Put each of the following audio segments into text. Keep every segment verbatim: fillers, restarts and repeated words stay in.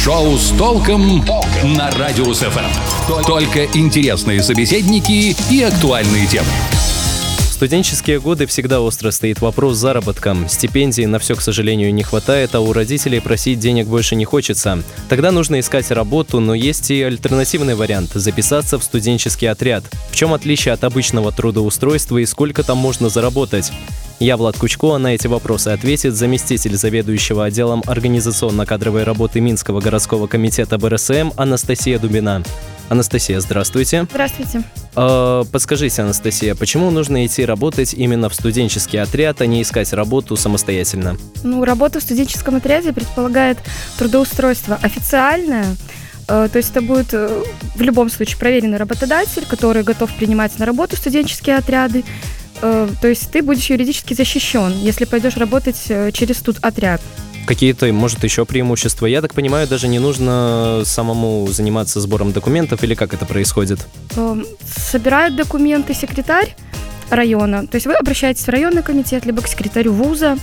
Шоу с толком на Радиус эф эм. Только интересные собеседники и актуальные темы. В студенческие годы всегда остро стоит вопрос заработка. Стипендий на все, к сожалению, не хватает, а у родителей просить денег больше не хочется. Тогда нужно искать работу, но есть и альтернативный вариант – записаться в студенческий отряд. В чем отличие от обычного трудоустройства и сколько там можно заработать? Я, Влад Кучко, а на эти вопросы ответит заместитель заведующего отделом организационно-кадровой работы Минского городского комитета бэ эр эс эм Анастасия Дубина. Анастасия, здравствуйте. Здравствуйте. Э, подскажите, Анастасия, почему нужно идти работать именно в студенческий отряд, а не искать работу самостоятельно? Ну, работа в студенческом отряде предполагает трудоустройство официальное. Э, то есть это будет э, в любом случае проверенный работодатель, который готов принимать на работу студенческие отряды. Э, то есть ты будешь юридически защищен, если пойдешь работать э, через студотряд. Какие-то, может, еще преимущества? Я так понимаю, даже не нужно самому заниматься сбором документов, или как это происходит? Собирает документы секретарь района. То есть вы обращаетесь в районный комитет, либо к секретарю вуза,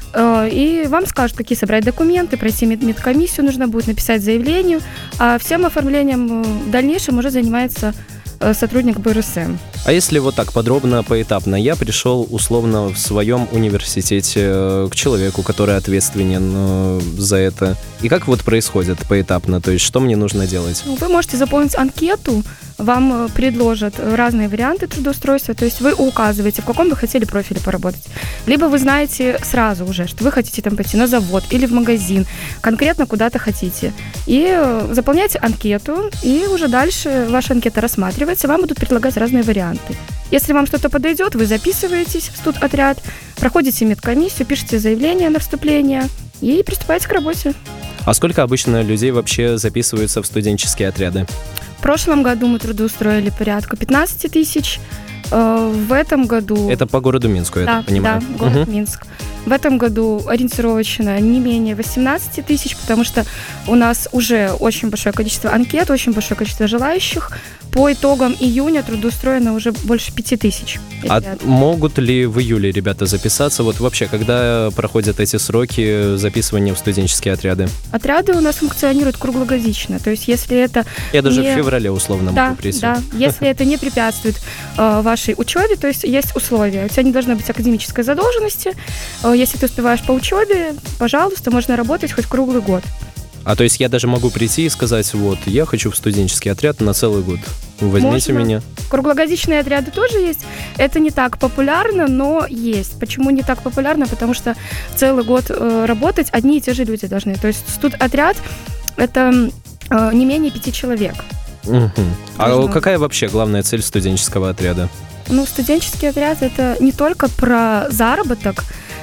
и вам скажут, какие собрать документы, пройти медкомиссию, нужно будет написать заявление, а всем оформлением в дальнейшем уже занимается сотрудник бэ эр эс эм. А если вот так подробно, поэтапно, я пришел условно в своем университете к человеку, который ответственен за это. И как вот происходит поэтапно? То есть что мне нужно делать? Вы можете заполнить анкету, вам предложат разные варианты трудоустройства, то есть вы указываете, в каком вы хотели профиле поработать. Либо вы знаете сразу уже, что вы хотите там пойти на завод или в магазин, конкретно куда-то хотите. И заполняете анкету, и уже дальше ваша анкета рассматривается, вам будут предлагать разные варианты. Если вам что-то подойдет, вы записываетесь в студотряд, проходите медкомиссию, пишете заявление на вступление и приступаете к работе. А сколько обычно людей вообще записываются в студенческие отряды? В прошлом году мы трудоустроили порядка пятнадцать тысяч. В этом году... Это по городу Минску, я да, так понимаю. Да, город угу. Минск. В этом году ориентировочно не менее восемнадцать тысяч, потому что у нас уже очень большое количество анкет, очень большое количество желающих. По итогам июня трудоустроено уже больше пяти тысяч. А могут ли в июле ребята записаться? Вот вообще, когда проходят эти сроки записывания в студенческие отряды? Отряды у нас функционируют круглогодично. То есть, если это... Я даже не... в феврале условно да, могу прийти. Да, если это не препятствует э, вашей учебе, то есть есть условия. У тебя не должно быть академической задолженности. Э, если ты успеваешь по учебе, пожалуйста, можно работать хоть круглый год. А то есть я даже могу прийти и сказать, вот, я хочу в студенческий отряд на целый год. Возьмите Можно. меня. Круглогодичные отряды тоже есть. Это не так популярно, но есть. Почему не так популярно? Потому что целый год э, работать одни и те же люди должны. То есть студотряд – это э, не менее пяти человек. Угу. А какая вообще главная цель студенческого отряда? Ну, студенческий отряд – это не только про заработок,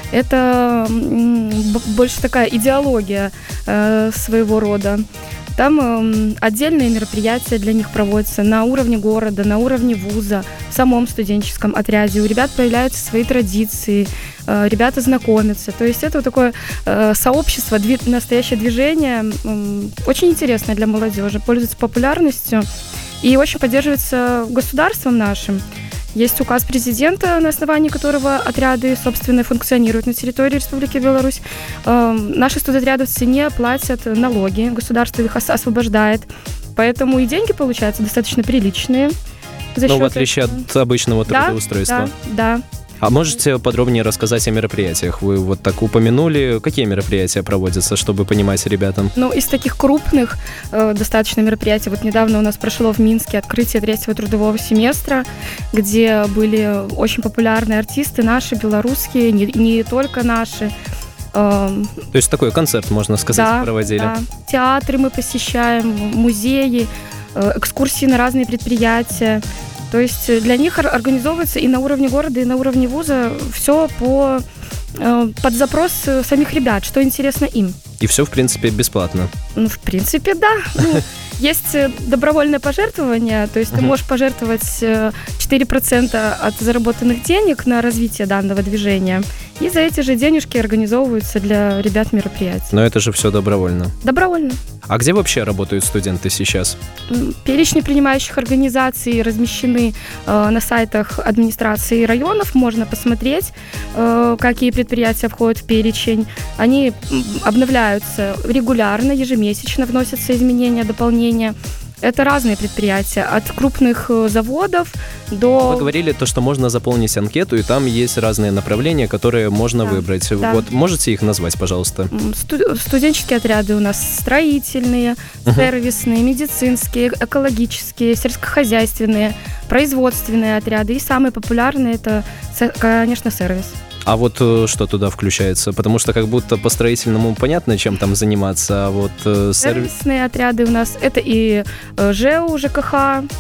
это больше такая идеология э, своего рода. Там э, отдельные мероприятия для них проводятся на уровне города, на уровне вуза, в самом студенческом отряде. У ребят проявляются свои традиции, э, ребята знакомятся. То есть это вот такое э, сообщество, дви- настоящее движение, э, очень интересное для молодежи, пользуется популярностью и очень поддерживается государством нашим. Есть указ президента, на основании которого отряды, собственно, функционируют на территории Республики Беларусь. Э, наши студотрядовцы не платят налоги, государство их ос- освобождает, поэтому и деньги получаются достаточно приличные. Ну, в отличие этого. От обычного трудоустройства. Да, да. А можете подробнее рассказать о мероприятиях? Вы вот так упомянули, какие мероприятия проводятся, чтобы понимать ребятам? Ну, из таких крупных э, достаточно мероприятий, вот недавно у нас прошло в Минске открытие третьего трудового семестра, где были очень популярные артисты наши, белорусские, не, не только наши. То есть такой концерт, можно сказать, да, проводили? Да, театры мы посещаем, музеи, экскурсии на разные предприятия. То есть для них организовывается и на уровне города, и на уровне вуза все по, под запрос самих ребят, что интересно им. И все, в принципе, бесплатно? Ну, в принципе, да. Ну, есть добровольное пожертвование, то есть uh-huh. ты можешь пожертвовать четыре процента от заработанных денег на развитие данного движения, и за эти же денежки организовываются для ребят мероприятия. Но это же все добровольно? Добровольно. А где вообще работают студенты сейчас? Перечни принимающих организаций размещены э, на сайтах администрации районов. Можно посмотреть, э, какие предприятия входят в перечень. Они обновляют меняются регулярно, ежемесячно вносятся изменения, дополнения. Это разные предприятия, от крупных заводов до... Вы говорили то, что можно заполнить анкету, и там есть разные направления, которые можно да, выбрать. Да. Вот можете их назвать, пожалуйста? Сту- студенческие отряды у нас строительные, uh-huh. сервисные, медицинские, экологические, сельскохозяйственные, производственные отряды. И самые популярные это, конечно, сервис. А вот что туда включается? Потому что как будто по строительному понятно, чем там заниматься, а вот э, сервис... Сервисные отряды у нас это и э, ЖЭУ, ЖКХ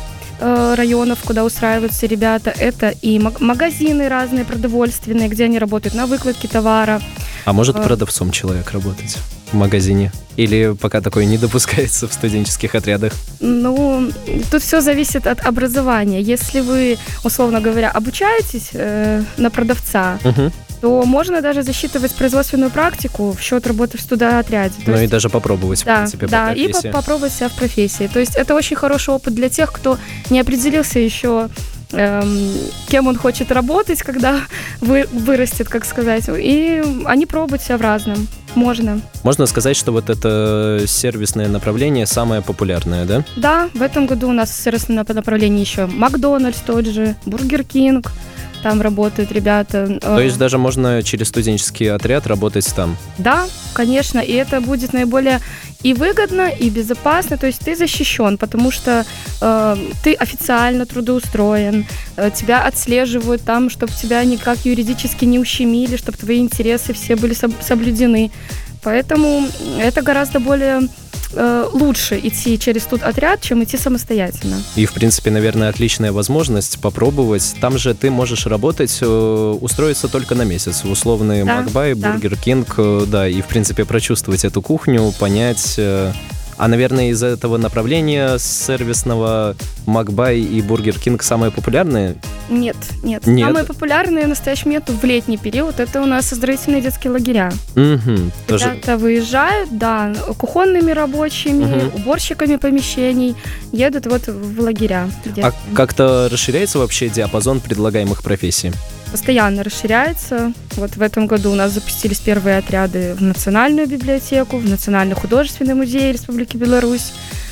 э, районов, куда устраиваются ребята, это и м- магазины разные продовольственные, где они работают на выкладке товара. А может э, продавцом человек работать в магазине? Или пока такое не допускается в студенческих отрядах? Ну, тут все зависит от образования. Если вы, условно говоря, обучаетесь э, на продавца, угу. то можно даже засчитывать производственную практику в счет работы в студоотряде. То ну есть, и даже попробовать, да, в принципе, да, по профессии. Да, и по- попробовать себя в профессии. То есть это очень хороший опыт для тех, кто не определился еще, эм, кем он хочет работать, когда вы, вырастет, как сказать. И они пробуют себя в разном. Можно. Можно сказать, что вот это сервисное направление самое популярное, да? Да, в этом году у нас в сервисном направлении еще Макдональдс тот же, Бургер Кинг, там работают ребята. То есть даже можно через студенческий отряд работать там? Да, конечно, и это будет наиболее и выгодно, и безопасно, то есть ты защищен, потому что э, ты официально трудоустроен, э, тебя отслеживают там, чтобы тебя никак юридически не ущемили, чтобы твои интересы все были соб- соблюдены. Поэтому это гораздо более э, лучше идти через студотряд, чем идти самостоятельно. И, в принципе, наверное, отличная возможность попробовать. Там же ты можешь работать, э, устроиться только на месяц в условный да, Макбай, да. Бургер Кинг, э, да, и, в принципе, прочувствовать эту кухню, понять... Э, А, наверное, из этого направления сервисного Макбай и Бургер Кинг самые популярные? Нет, нет. Нет. Самые популярные в настоящий момент в летний период это у нас оздоровительные детские лагеря. Угу, тоже... Ребята выезжают, да, кухонными рабочими, Угу. уборщиками помещений, едут вот в лагеря. А как-то расширяется вообще диапазон предлагаемых профессий? Постоянно расширяется. Вот в этом году у нас запустились первые отряды в Национальную библиотеку, в Национальный художественный музей Республики Беларусь.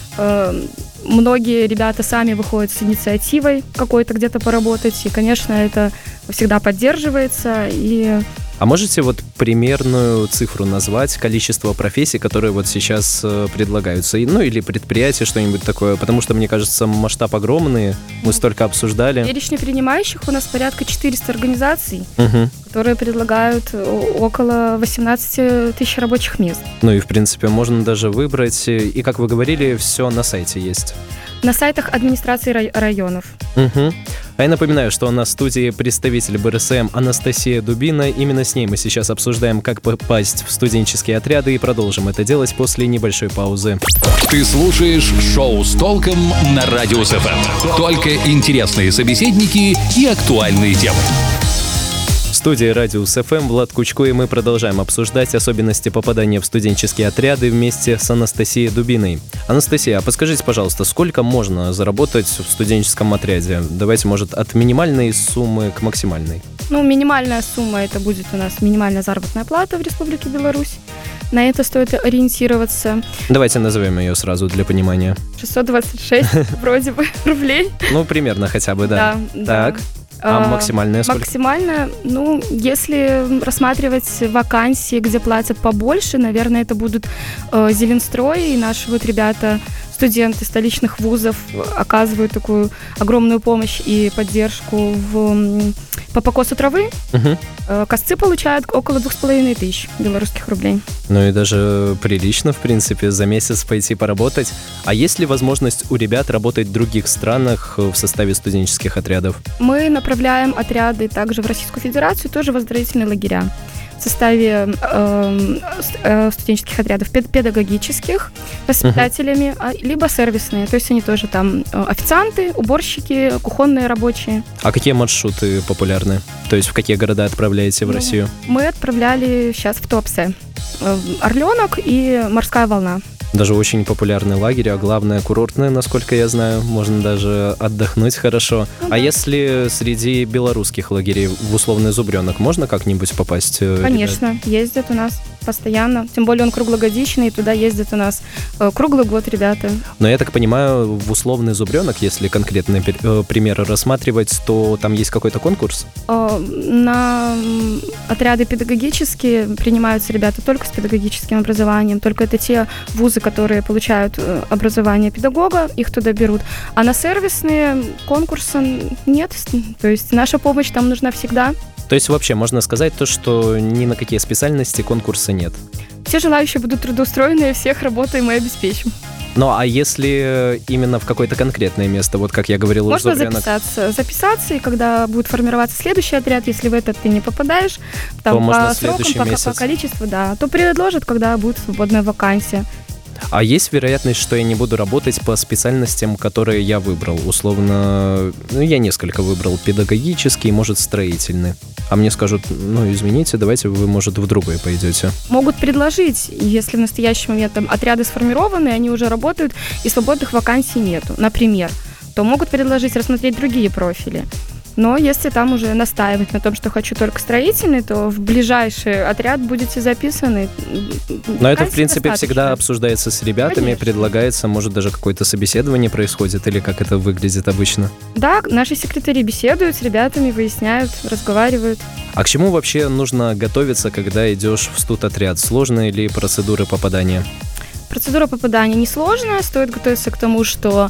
Э, Многие ребята сами выходят с инициативой какой-то где-то поработать, и, конечно, это всегда поддерживается. И... А можете вот примерную цифру назвать, количество профессий, которые вот сейчас э, предлагаются? И, ну, или предприятие, что-нибудь такое? Потому что, мне кажется, масштаб огромный, мы столько обсуждали. Перечень принимающих у нас порядка четыреста организаций, Угу. которые предлагают около восемнадцать тысяч рабочих мест. Ну и, в принципе, можно даже выбрать. И, как вы говорили, все на сайте есть. На сайтах администрации рай- районов. Угу. А я напоминаю, что у нас в студии представитель БРСМ Анастасия Дубина. Именно с ней мы сейчас обсуждаем, как попасть в студенческие отряды, и продолжим это делать после небольшой паузы. Ты слушаешь шоу с толком на Радио СФМ. Только интересные собеседники и актуальные темы. В студии Радио СФМ Влад Кучко, и мы продолжаем обсуждать особенности попадания в студенческие отряды вместе с Анастасией Дубиной. Анастасия, а подскажите, пожалуйста, сколько можно заработать в студенческом отряде? Давайте, может, от минимальной суммы к максимальной. Ну, минимальная сумма это будет у нас минимальная заработная плата в Республике Беларусь. На это стоит ориентироваться. Давайте назовем ее сразу для понимания. шестьсот двадцать шесть вроде бы рублей. Ну, примерно хотя бы, да. Да, Так. да. А максимальная сколько? Максимально, ну, если рассматривать вакансии, где платят побольше, наверное, это будут э, Зеленстрой, и наши вот ребята, студенты столичных вузов, оказывают такую огромную помощь и поддержку в, по покосу травы. Угу. Э, косцы получают около двух с половиной тысяч белорусских рублей. Ну и даже прилично, в принципе, за месяц пойти поработать. А есть ли возможность у ребят работать в других странах в составе студенческих отрядов? Мы направляем отряды также в Российскую Федерацию, тоже в оздоровительные лагеря в составе э, э, студенческих отрядов пед- педагогических, воспитателями, uh-huh. либо сервисные. То есть они тоже там э, официанты, уборщики, кухонные рабочие. А какие маршруты популярны? То есть в какие города отправляете в ну, Россию? Мы отправляли сейчас в Туапсе. Э, Орленок и Морская волна. Даже очень популярный лагерь, а главное курортный, насколько я знаю. Можно даже отдохнуть хорошо. Ну, да. А если среди белорусских лагерей в условный Зубренок можно как-нибудь попасть? Конечно, ребят? Ездят у нас. постоянно. Тем более он круглогодичный, и туда ездят у нас э, круглый год ребята. Но я так понимаю, в условный зубренок, если конкретный э, пример рассматривать, то там есть какой-то конкурс? Э, на отряды педагогические принимаются ребята только с педагогическим образованием, только это те вузы, которые получают образование педагога, их туда берут. А на сервисные конкурсы нет, то есть наша помощь там нужна всегда. То есть вообще можно сказать то, что ни на какие специальности конкурса нет? Все желающие будут трудоустроены, всех работаем и обеспечим. Ну, а если именно в какое-то конкретное место, вот как я говорил, можно зубренок... записаться, записаться, и когда будет формироваться следующий отряд, если в этот ты не попадаешь, там, то можно по срокам, по, месяц. по количеству, да, то предложат, когда будет свободная вакансия. А есть вероятность, что я не буду работать по специальностям, которые я выбрал? Условно, ну, я несколько выбрал. Педагогический, может, строительный. А мне скажут, ну, извините, давайте вы, может, в другое пойдете. Могут предложить, если в настоящий момент там отряды сформированы, они уже работают, и свободных вакансий нету, например, то могут предложить рассмотреть другие профили. Но если там уже настаивать на том, что хочу только строительный, то в ближайший отряд будете записаны. Но это, в принципе, достаточно. Всегда обсуждается с ребятами, Конечно. Предлагается, может, даже какое-то собеседование происходит, или как это выглядит обычно? Да, наши секретари беседуют с ребятами, выясняют, разговаривают. А к чему вообще нужно готовиться, когда идешь в студотряд? Сложные ли процедуры попадания? Процедура попадания несложная, стоит готовиться к тому, что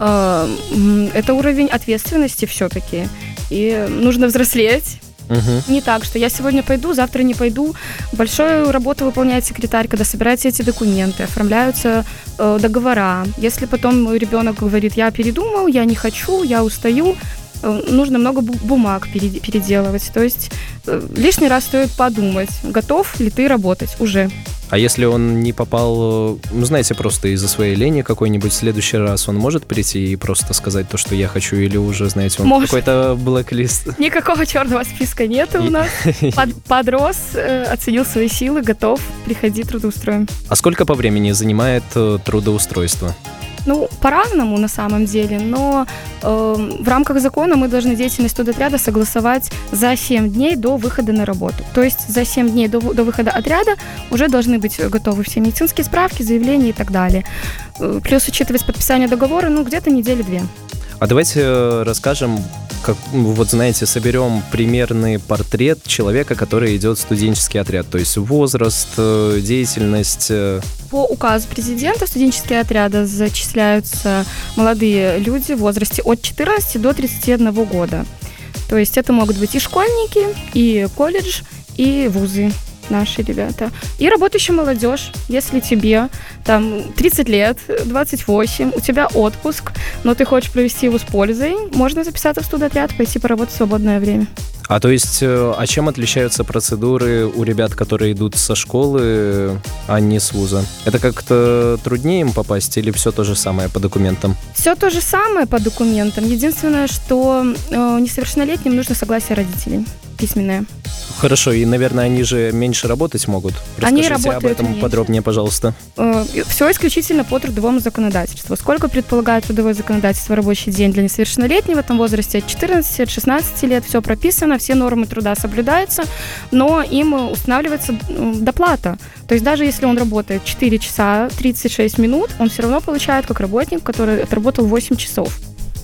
э, это уровень ответственности все-таки, и нужно взрослеть. Угу. Не так, что я сегодня пойду, завтра не пойду. Большую работу выполняет секретарь, когда собираются эти документы, оформляются э, договора. Если потом ребенок говорит, я передумал, я не хочу, я устаю, э, нужно много бумаг переделывать. То есть э, лишний раз стоит подумать, готов ли ты работать уже. А если он не попал, ну, знаете, просто из-за своей лени какой-нибудь, в следующий раз он может прийти и просто сказать то, что я хочу, или уже, знаете, он может. Какой-то блэк-лист? Никакого черного списка нет у нас. Под, подрос, э, оценил свои силы, готов, приходи, трудоустроим. А сколько по времени занимает э, трудоустройство? Ну, по-разному на самом деле, но э, в рамках закона мы должны деятельность студотряда согласовать за семь дней до выхода на работу. То есть за семь дней до, до выхода отряда уже должны быть готовы все медицинские справки, заявления и так далее. Плюс учитывать подписание договора, ну, где-то недели две. А давайте расскажем, как, вот знаете, соберем примерный портрет человека, который идет в студенческий отряд, то есть возраст, деятельность. По указу президента в студенческие отряды зачисляются молодые люди в возрасте от четырнадцати до тридцати одного года. То есть это могут быть и школьники, и колледж, и вузы. Наши ребята. И работающая молодежь, если тебе там тридцать лет, двадцать восемь, у тебя отпуск, но ты хочешь провести его с пользой, можно записаться в студотряд, пойти поработать в свободное время. А то есть, а чем отличаются процедуры у ребят, которые идут со школы, а не с вуза? Это как-то труднее им попасть или все то же самое по документам? Все то же самое по документам. Единственное, что э, несовершеннолетним нужно согласие родителей. Письменное. Хорошо, и, наверное, они же меньше работать могут. Они Расскажите работают об этом меньше. Подробнее, пожалуйста. Э, все исключительно по трудовому законодательству. Сколько предполагает трудовое законодательство рабочий день для несовершеннолетнего в этом возрасте от четырнадцати, от шестнадцати лет, все прописано, все нормы труда соблюдаются, но им устанавливается доплата. То есть даже если он работает четыре часа тридцать шесть минут, он все равно получает как работник, который отработал восемь часов.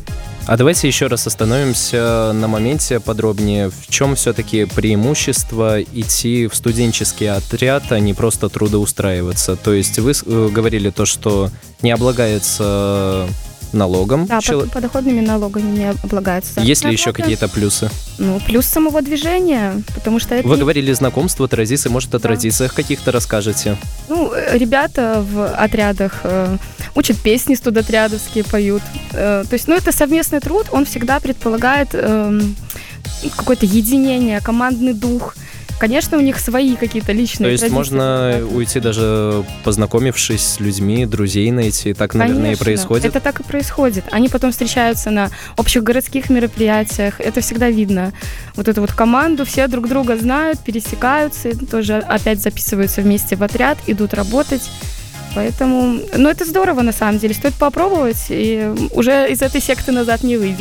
А давайте еще раз остановимся на моменте подробнее. В чем все-таки преимущество идти в студенческий отряд, а не просто трудоустраиваться? То есть вы говорили то, что не облагается налогом. Да, Чел... под, подоходными налогами не облагается. Есть ли еще какие-то плюсы? Ну, плюс самого движения, потому что это... Вы не... говорили знакомство, традиции, может, о да. традициях каких-то расскажете? Ну, ребята в отрядах э, учат песни студотрядовские, поют. Э, то есть, ну, это совместный труд, он всегда предполагает э, какое-то единение, командный дух. Конечно, у них свои какие-то личные То есть традиции. можно уйти даже познакомившись с людьми, друзей найти. Так, наверное, Конечно, и происходит? Это так и происходит. Они потом встречаются на общих городских мероприятиях. Это всегда видно. Вот эту вот команду, все друг друга знают, пересекаются, тоже опять записываются вместе в отряд, идут работать. Поэтому, ну, это здорово, на самом деле. Стоит попробовать, и уже из этой секты назад не выйдешь.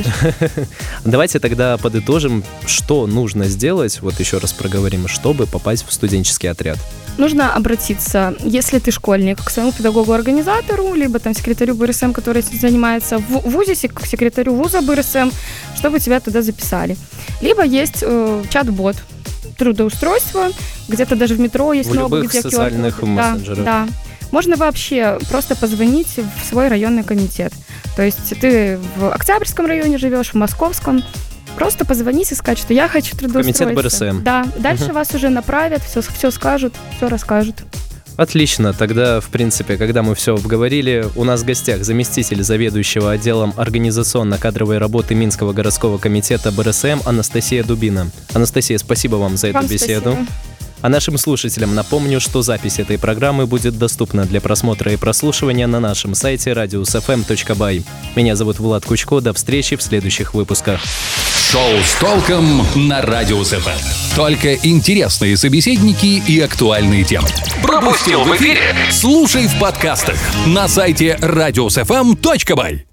Давайте тогда подытожим, что нужно сделать, вот еще раз проговорим, чтобы попасть в студенческий отряд. нужно обратиться, если ты школьник, к своему педагогу-организатору, либо там секретарю БРСМ, который этим занимается, в вузе, к секретарю вуза БРСМ, чтобы тебя туда записали. Либо есть э, чат-бот трудоустройства, где-то даже в метро есть в кнопка, любых где социальных мессенджерах. Да, да. Можно вообще просто позвонить в свой районный комитет. То есть ты в Октябрьском районе живешь, в Московском. Просто позвонить и сказать, что я хочу трудоустроиться. Комитет БРСМ. Да, дальше угу. вас уже направят, все, все скажут, все расскажут. Отлично. Тогда, в принципе, когда мы все обговорили, у нас в гостях заместитель заведующего отделом организационно-кадровой работы Минского городского комитета БРСМ Анастасия Дубина. Анастасия, спасибо вам за эту Вам беседу. Спасибо. А нашим слушателям напомню, что запись этой программы будет доступна для просмотра и прослушивания на нашем сайте радиус эф эм точка бай. Меня зовут Влад Кучко. До встречи в следующих выпусках. Шоу с толком на Радиус эф эм. Только интересные собеседники и актуальные темы. Пропустил в эфире? Слушай в подкастах на сайте радиус эф эм точка бай.